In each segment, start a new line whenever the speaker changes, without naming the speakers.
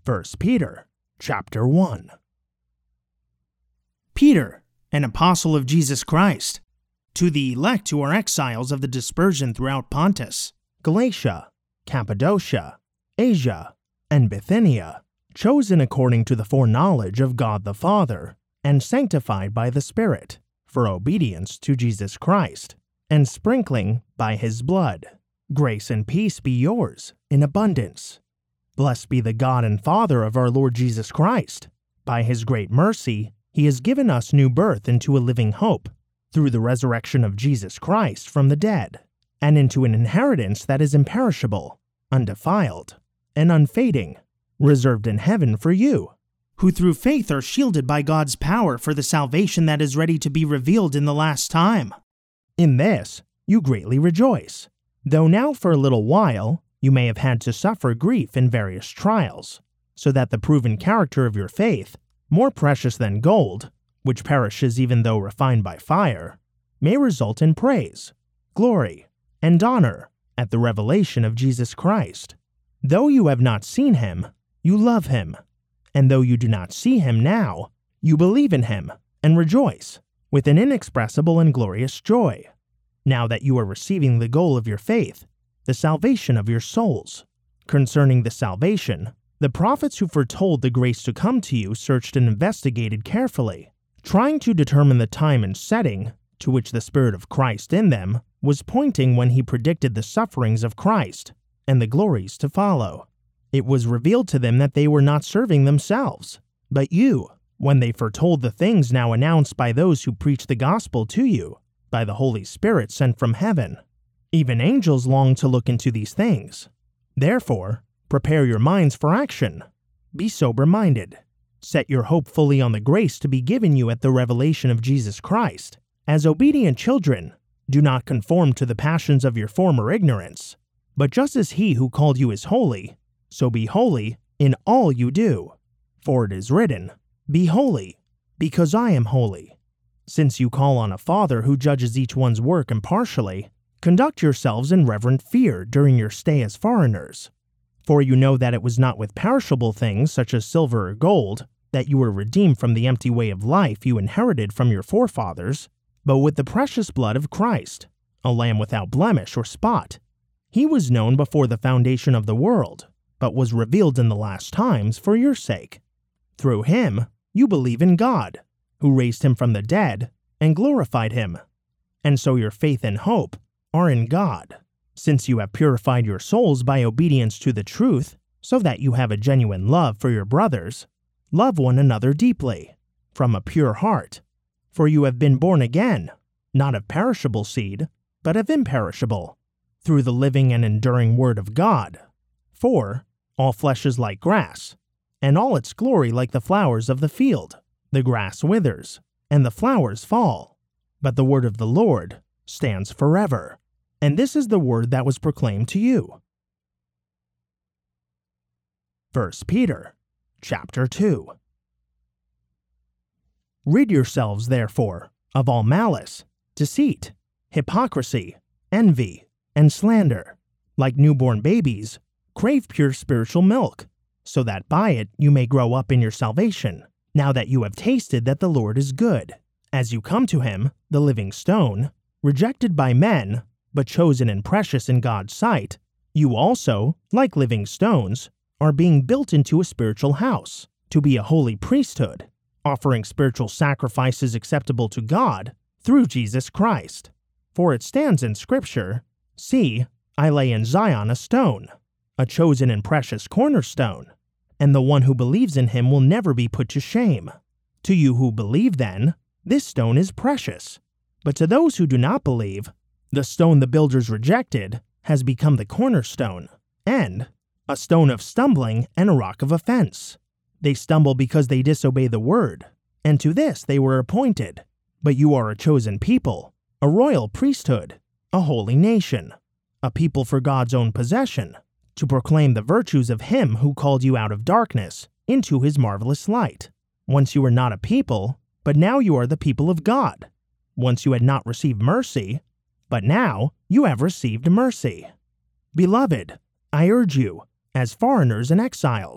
1 Peter chapter 1. Peter, an apostle of Jesus Christ, to the elect who are exiles of the dispersion throughout Pontus, Galatia, Cappadocia, Asia, and Bithynia, chosen according to the foreknowledge of God the Father, and sanctified by the Spirit, for obedience to Jesus Christ, and sprinkling by his blood. Grace and peace be yours in abundance. Blessed be the God and Father of our Lord Jesus Christ. By his great mercy, he has given us new birth into a living hope, through the resurrection of Jesus Christ from the dead, and into an inheritance that is imperishable, undefiled, and unfading, reserved in heaven for you, who through faith are shielded by God's power for the salvation that is ready to be revealed in the last time. In this you greatly rejoice, though now for a little while you may have had to suffer grief in various trials, so that the proven character of your faith, more precious than gold, which perishes even though refined by fire, may result in praise, glory, and honor at the revelation of Jesus Christ. Though you have not seen him, you love him, and though you do not see him now, you believe in him and rejoice with an inexpressible and glorious joy, now that you are receiving the goal of your faith, the salvation of your souls. Concerning the salvation, the prophets who foretold the grace to come to you searched and investigated carefully, trying to determine the time and setting to which the Spirit of Christ in them was pointing when he predicted the sufferings of Christ and the glories to follow. It was revealed to them that they were not serving themselves, but you, when they foretold the things now announced by those who preach the gospel to you, by the Holy Spirit sent from heaven. Even angels long to look into these things. Therefore, prepare your minds for action. Be sober-minded. Set your hope fully on the grace to be given you at the revelation of Jesus Christ. As obedient children, do not conform to the passions of your former ignorance, but just as he who called you is holy, so be holy in all you do. For it is written, "Be holy, because I am holy." Since you call on a Father who judges each one's work impartially, conduct yourselves in reverent fear during your stay as foreigners. For you know that it was not with perishable things such as silver or gold that you were redeemed from the empty way of life you inherited from your forefathers, but with the precious blood of Christ, a lamb without blemish or spot. He was known before the foundation of the world, but was revealed in the last times for your sake. Through him, you believe in God, who raised him from the dead and glorified him. And so your faith and hope are in God, since you have purified your souls by obedience to the truth, so that you have a genuine love for your brothers. Love one another deeply, from a pure heart, for you have been born again, not of perishable seed, but of imperishable, through the living and enduring word of God. For all flesh is like grass, and all its glory like the flowers of the field. The grass withers, and the flowers fall, but the word of the Lord stands forever. And this is the word that was proclaimed to you. 1 Peter chapter 2. Rid yourselves, therefore, of all malice, deceit, hypocrisy, envy, and slander. Like newborn babies, crave pure spiritual milk, so that by it you may grow up in your salvation, now that you have tasted that the Lord is good. As you come to him, the living stone, rejected by men, but chosen and precious in God's sight, you also, like living stones, are being built into a spiritual house, to be a holy priesthood, offering spiritual sacrifices acceptable to God through Jesus Christ. For it stands in Scripture, "See, I lay in Zion a stone, a chosen and precious cornerstone, and the one who believes in him will never be put to shame." To you who believe, then, this stone is precious, but to those who do not believe, the stone the builders rejected has become the cornerstone, and a stone of stumbling and a rock of offense. They stumble because they disobey the word, and to this they were appointed. But you are a chosen people, a royal priesthood, a holy nation, a people for God's own possession, to proclaim the virtues of him who called you out of darkness into his marvelous light. Once you were not a people, but now you are the people of God. Once you had not received mercy, but now you have received mercy. Beloved, I urge you, as foreigners and exiles,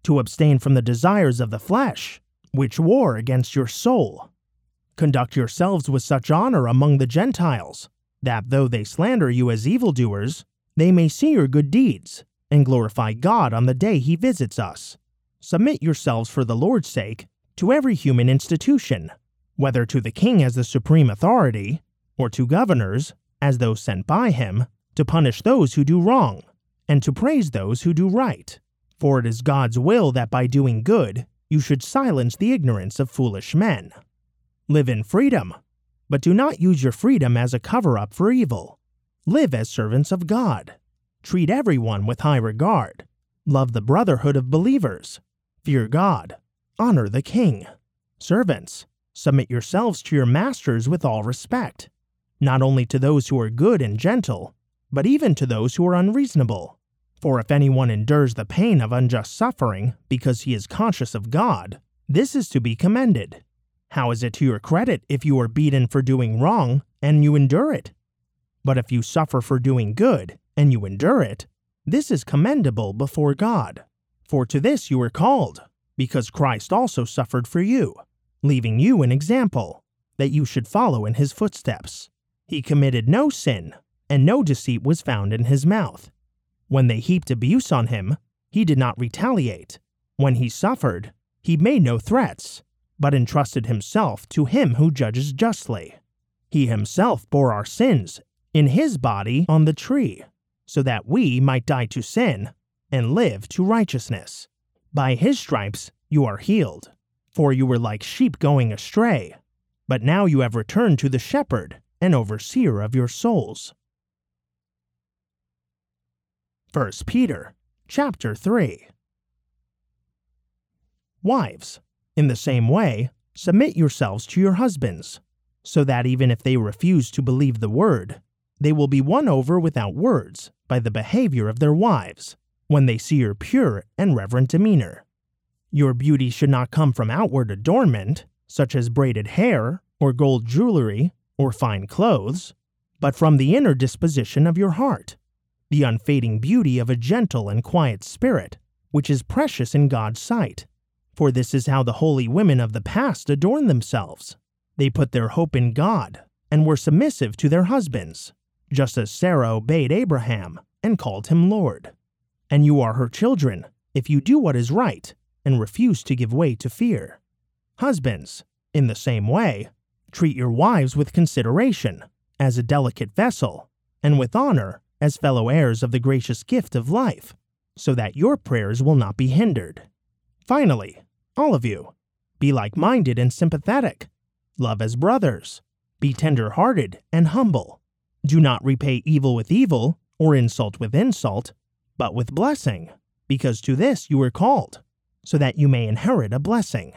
to abstain from the desires of the flesh, which war against your soul. Conduct yourselves with such honor among the Gentiles, that though they slander you as evildoers, they may see your good deeds and glorify God on the day He visits us. Submit yourselves for the Lord's sake to every human institution, whether to the king as the supreme authority, or to governors, as those sent by him, to punish those who do wrong, and to praise those who do right. For it is God's will that by doing good you should silence the ignorance of foolish men. Live in freedom, but do not use your freedom as a cover-up for evil. Live as servants of God. Treat everyone with high regard. Love the brotherhood of believers. Fear God. Honor the king. Servants, submit yourselves to your masters with all respect, not only to those who are good and gentle, but even to those who are unreasonable. For if anyone endures the pain of unjust suffering because he is conscious of God, this is to be commended. How is it to your credit if you are beaten for doing wrong and you endure it? But if you suffer for doing good and you endure it, this is commendable before God. For to this you were called, because Christ also suffered for you, leaving you an example, that you should follow in his footsteps. He committed no sin, and no deceit was found in his mouth. When they heaped abuse on him, he did not retaliate. When he suffered, he made no threats, but entrusted himself to him who judges justly. He himself bore our sins in his body on the tree, so that we might die to sin and live to righteousness. By his stripes you are healed, for you were like sheep going astray, but now you have returned to the shepherd and overseer of your souls. 1 Peter chapter 3. Wives, in the same way, submit yourselves to your husbands, so that even if they refuse to believe the word, they will be won over without words by the behavior of their wives, when they see your pure and reverent demeanor. Your beauty should not come from outward adornment, such as braided hair, or gold jewelry, or fine clothes, but from the inner disposition of your heart, the unfading beauty of a gentle and quiet spirit, which is precious in God's sight. For this is how the holy women of the past adorned themselves. They put their hope in God, and were submissive to their husbands, just as Sarah obeyed Abraham, and called him Lord. And you are her children, if you do what is right, and refuse to give way to fear. Husbands, in the same way, treat your wives with consideration, as a delicate vessel, and with honor, as fellow heirs of the gracious gift of life, so that your prayers will not be hindered. Finally, all of you, be like-minded and sympathetic. Love as brothers. Be tender-hearted and humble. Do not repay evil with evil, or insult with insult, but with blessing, because to this you were called, so that you may inherit a blessing.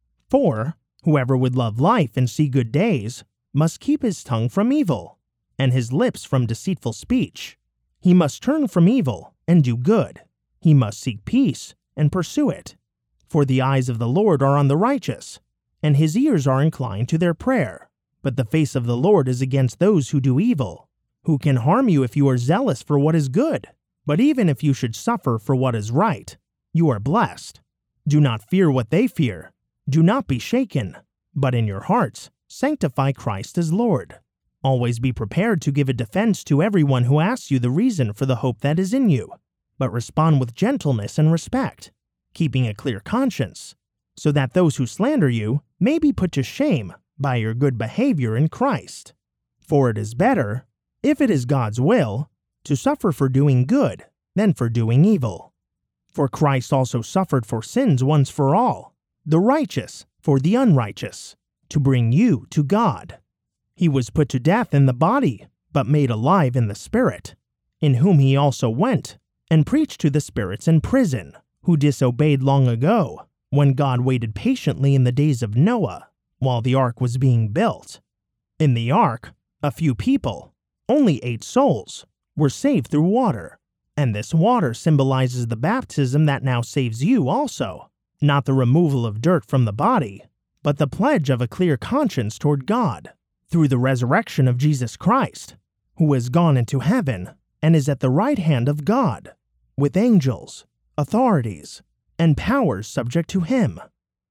For whoever would love life and see good days must keep his tongue from evil, and his lips from deceitful speech. He must turn from evil and do good. He must seek peace and pursue it. For the eyes of the Lord are on the righteous, and his ears are inclined to their prayer. But the face of the Lord is against those who do evil. Who can harm you if you are zealous for what is good? But even if you should suffer for what is right, you are blessed. Do not fear what they fear. Do not be shaken, but in your hearts sanctify Christ as Lord. Always be prepared to give a defense to everyone who asks you the reason for the hope that is in you, but respond with gentleness and respect, keeping a clear conscience, so that those who slander you may be put to shame by your good behavior in Christ. For it is better, if it is God's will, to suffer for doing good than for doing evil. For Christ also suffered for sins once for all, the righteous for the unrighteous, to bring you to God. He was put to death in the body, but made alive in the spirit, in whom he also went and preached to the spirits in prison, who disobeyed long ago, when God waited patiently in the days of Noah, while the ark was being built. In the ark, a few people, only 8 souls, were saved through water, and this water symbolizes the baptism that now saves you also, not the removal of dirt from the body, but the pledge of a clear conscience toward God, through the resurrection of Jesus Christ, who has gone into heaven and is at the right hand of God, with angels, authorities, and powers subject to him.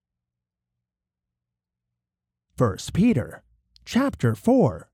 1 Peter chapter 4.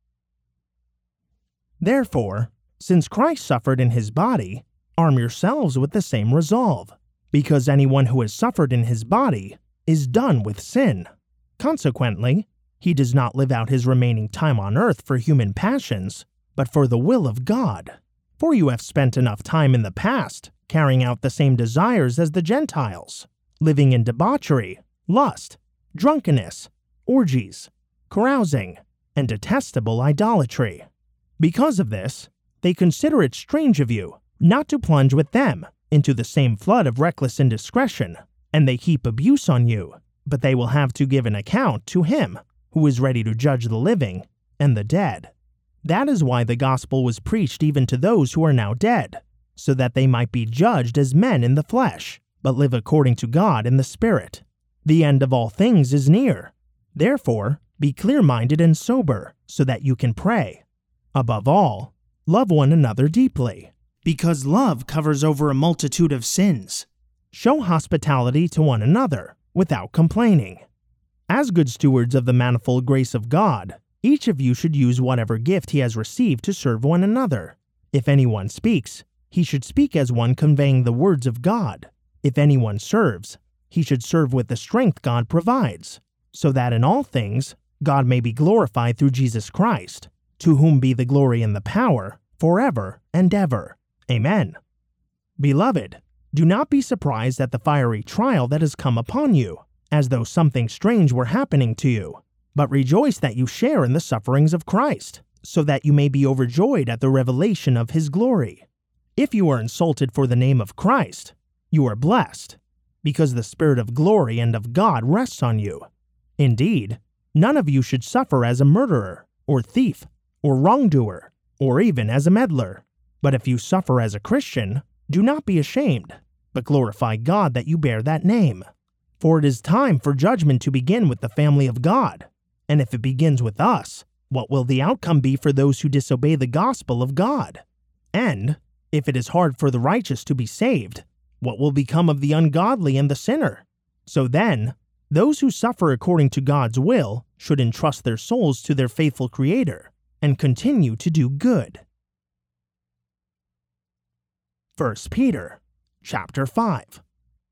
Therefore, since Christ suffered in his body, arm yourselves with the same resolve, because anyone who has suffered in his body is done with sin. Consequently, he does not live out his remaining time on earth for human passions, but for the will of God. For you have spent enough time in the past carrying out the same desires as the Gentiles, living in debauchery, lust, drunkenness, orgies, carousing, and detestable idolatry. Because of this, they consider it strange of you not to plunge with them into the same flood of reckless indiscretion, and they heap abuse on you, but they will have to give an account to him who is ready to judge the living and the dead. That is why the gospel was preached even to those who are now dead, so that they might be judged as men in the flesh, but live according to God in the Spirit. The end of all things is near. Therefore, be clear-minded and sober, so that you can pray. Above all, love one another deeply, because love covers over a multitude of sins. Show hospitality to one another without complaining. As good stewards of the manifold grace of God, each of you should use whatever gift he has received to serve one another. If anyone speaks, he should speak as one conveying the words of God. If anyone serves, he should serve with the strength God provides, so that in all things God may be glorified through Jesus Christ, to whom be the glory and the power forever and ever. Amen. Beloved, do not be surprised at the fiery trial that has come upon you, as though something strange were happening to you, but rejoice that you share in the sufferings of Christ, so that you may be overjoyed at the revelation of his glory. If you are insulted for the name of Christ, you are blessed, because the Spirit of glory and of God rests on you. Indeed, none of you should suffer as a murderer, or thief, or wrongdoer, or even as a meddler. But if you suffer as a Christian, do not be ashamed, but glorify God that you bear that name. For it is time for judgment to begin with the family of God. And if it begins with us, what will the outcome be for those who disobey the gospel of God? And if it is hard for the righteous to be saved, what will become of the ungodly and the sinner? So then, those who suffer according to God's will should entrust their souls to their faithful Creator and continue to do good. 1 Peter chapter 5.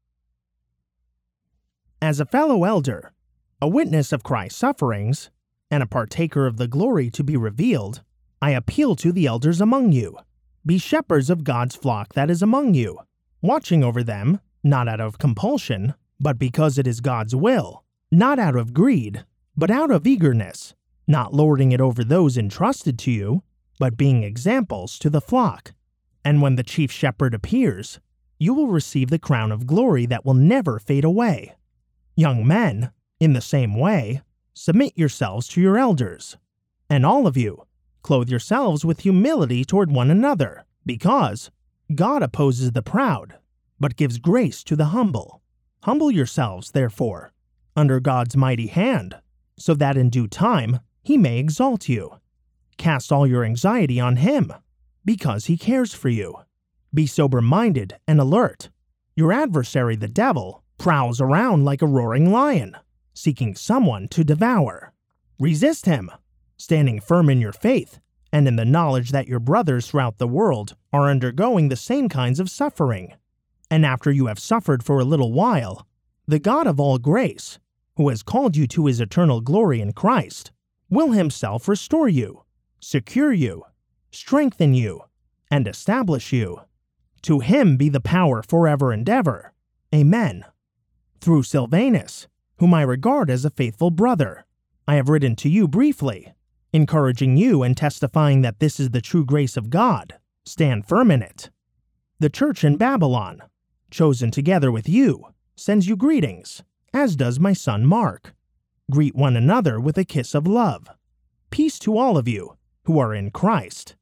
As a fellow elder, a witness of Christ's sufferings, and a partaker of the glory to be revealed, I appeal to the elders among you. Be shepherds of God's flock that is among you, watching over them, not out of compulsion, but because it is God's will, not out of greed, but out of eagerness, not lording it over those entrusted to you, but being examples to the flock. And when the chief shepherd appears, you will receive the crown of glory that will never fade away. Young men, in the same way, submit yourselves to your elders. And all of you, clothe yourselves with humility toward one another, because God opposes the proud, but gives grace to the humble. Humble yourselves, therefore, under God's mighty hand, so that in due time he may exalt you. Cast all your anxiety on him, because he cares for you. Be sober-minded and alert. Your adversary, the devil, prowls around like a roaring lion, seeking someone to devour. Resist him, standing firm in your faith and in the knowledge that your brothers throughout the world are undergoing the same kinds of suffering. And after you have suffered for a little while, the God of all grace, who has called you to his eternal glory in Christ, will himself restore you, secure you, strengthen you, and establish you. To him be the power forever and ever. Amen. Through Silvanus, whom I regard as a faithful brother, I have written to you briefly, encouraging you and testifying that this is the true grace of God. Stand firm in it. The church in Babylon, chosen together with you, sends you greetings, as does my son Mark. Greet one another with a kiss of love. Peace to all of you who are in Christ.